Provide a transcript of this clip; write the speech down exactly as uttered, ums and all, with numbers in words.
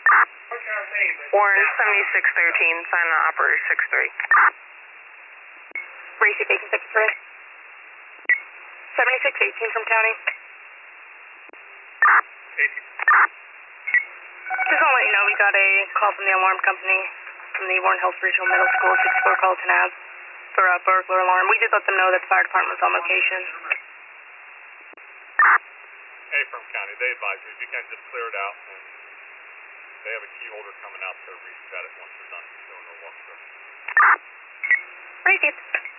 Warren seventy-six thirteen, sign on operator six three. Racy Bacon Secretary. seventy-six eighteen from county. Just want to let you know we got a call from the alarm company from the Warren Hills Regional Middle School, sixty-four Carlton Ave, for a burglar alarm. We did let them know that the fire department was on location. Hey, from county, they advise you if you can just clear it out, and they have a key holder coming out to reset it once they're done doing the walkthrough. Racy.